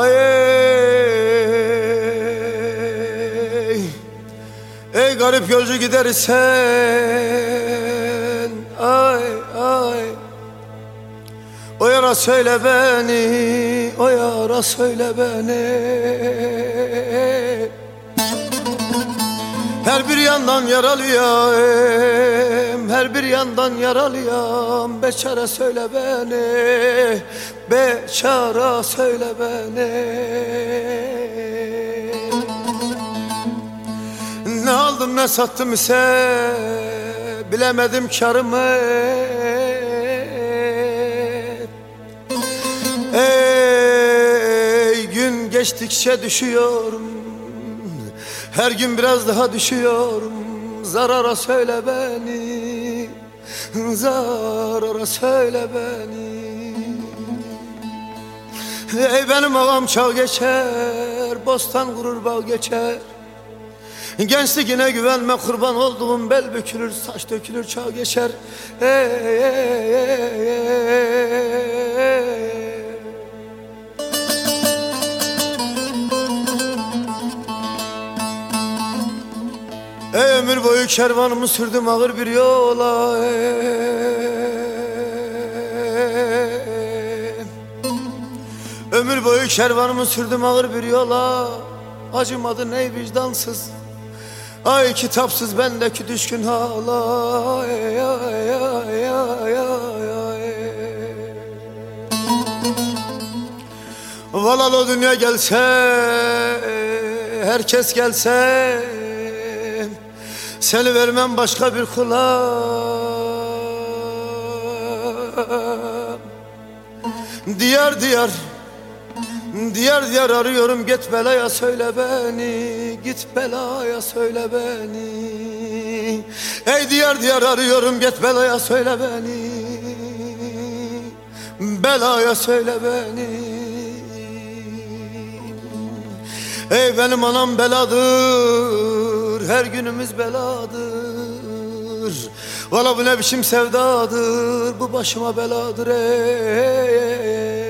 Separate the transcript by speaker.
Speaker 1: ay ey garip yolcu gidersen ay ay. O yara söyle beni, o yara söyle beni. Her bir yandan yaralıyam, her bir yandan yaralıyam. Beçare söyle beni, beçare söyle beni. Ne aldım ne sattım ise bilemedim karımı. Ey gün geçtikçe düşüyorum, her gün biraz daha düşüyorum. Zarara söyle beni, zarara söyle beni. Ey benim ağam çağ geçer, bostan kurur bağ geçer. Gençliğine güvenme kurban olduğum, bel bükülür saç dökülür çağ geçer. Ey, ey, ey, ey. Ey ömür boyu kervanımı sürdüm ağır bir yola. Ömür boyu kervanımı sürdüm ağır bir yola. Acımadın ey vicdansız, ay kitapsız bendeki düşkün hala. Ay, ay, ay, ay, ay, ay. Valal o dünya gelse, herkes gelse, seni vermem başka bir kula. Diyar diyar, diyar diyar arıyorum, git belaya söyle beni, git belaya söyle beni. Ey diyar diyar arıyorum, git belaya söyle beni, belaya söyle beni. Ey benim anam beladır, her günümüz beladır. Valla bu ne biçim sevdadır, bu başıma beladır ey.